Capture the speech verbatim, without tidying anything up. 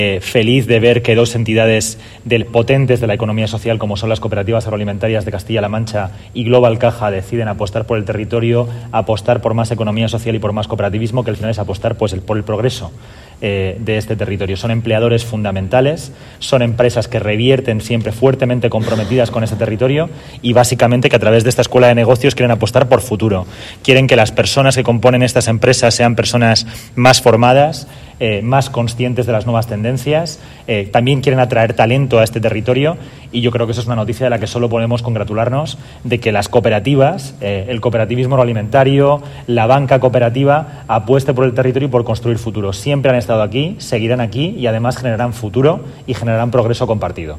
Eh, feliz de ver que dos entidades del, potentes de la economía social, como son las cooperativas agroalimentarias de Castilla-La Mancha y Global Caja, deciden apostar por el territorio, apostar por más economía social y por más cooperativismo, que al final es apostar pues, el, por el progreso eh, de este territorio. Son empleadores fundamentales, son empresas que revierten siempre fuertemente comprometidas con este territorio y básicamente que a través de esta escuela de negocios quieren apostar por futuro. Quieren que las personas que componen estas empresas sean personas más formadas, Eh, más conscientes de las nuevas tendencias, eh, también quieren atraer talento a este territorio y yo creo que eso es una noticia de la que solo podemos congratularnos, de que las cooperativas, eh, el cooperativismo agroalimentario, la banca cooperativa apueste por el territorio y por construir futuro. Siempre han estado aquí, seguirán aquí y además generarán futuro y generarán progreso compartido.